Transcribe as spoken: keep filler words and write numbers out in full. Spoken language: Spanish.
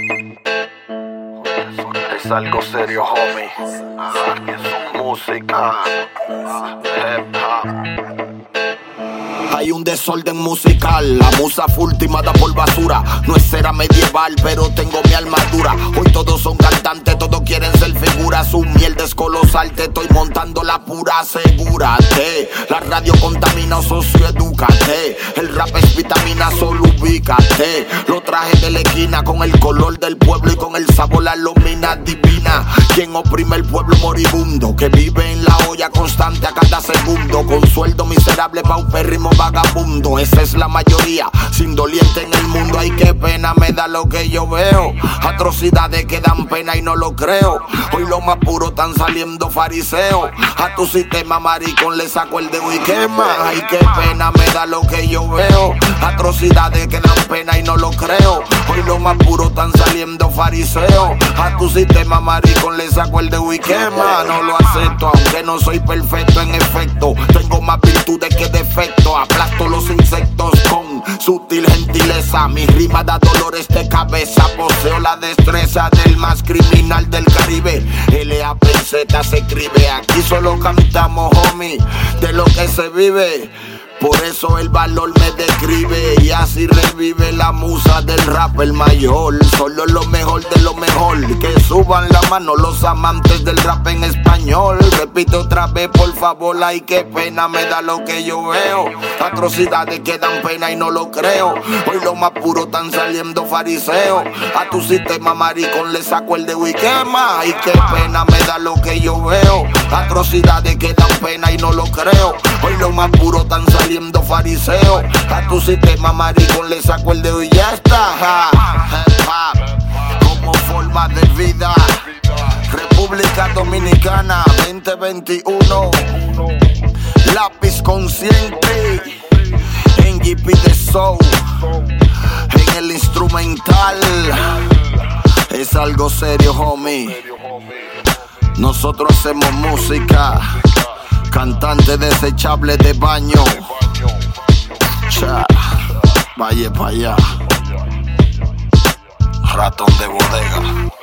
Es algo serio, homie. Es música, hip hop. Hay un desorden musical, la musa fue ultimada por basura. No es era medieval, pero tengo mi armadura. Hoy todos son cantantes, todos quieren ser figuras. Su mierda es colosal, te estoy montando la pura. Asegúrate, la radio contamina, socioedúcate. El rap es vitamina, solo ubícate. Lo traje de la esquina con el color del pueblo y con el sabor la lomina divina. Quien oprime el pueblo moribundo, que vive en la olla constante a cada segundo. Con sueldo miserable, paupérrimo, vagabundo. Esa es la mayoría, sin doliente en el mundo. Ay, qué pena me da lo que yo veo. Atrocidades que dan pena y no lo creo. Hoy lo más puro están saliendo fariseos. A tu sistema maricón le saco el dedo y quema. Ay, qué pena me da lo que yo veo. Atrocidades que dan pena y no lo creo. Hoy lo más puro están saliendo fariseos. A tu sistema maricón le saco el dedo y quema. No lo acepto, aunque no soy perfecto en efecto. Tengo más virtudes que defectos. Aplasto los insectos con sutil gentileza. Mi rima da dolores de cabeza. Poseo la destreza del más criminal del Caribe. L A P Z se escribe. Aquí solo cantamos, homie, de lo que se vive. Por eso el valor me describe. Y así revive la musa del rap, el mayor. Solo lo mejor de lo mejor. Que suban la mano los amantes del rap en español. Repito otra vez, por favor. Ay, qué pena me da lo que yo veo. Atrocidades que dan pena y no lo creo. Hoy lo más puro están saliendo fariseos. A tu sistema maricón le saco el dedo y quema. Ay, qué pena me da lo que yo veo. Atrocidades que dan pena y no lo creo. Hoy lo más puro están saliendo Saliendo fariseo. A tu sistema maricón le saco el dedo y ya está. Hip hop como forma de vida. República Dominicana veinte veintiuno. Lápiz consciente en G P The Soul. En el instrumental es algo serio, homie. Nosotros hacemos música. Cantante desechable de baño. Cha, vaya para allá. Ratón de bodega.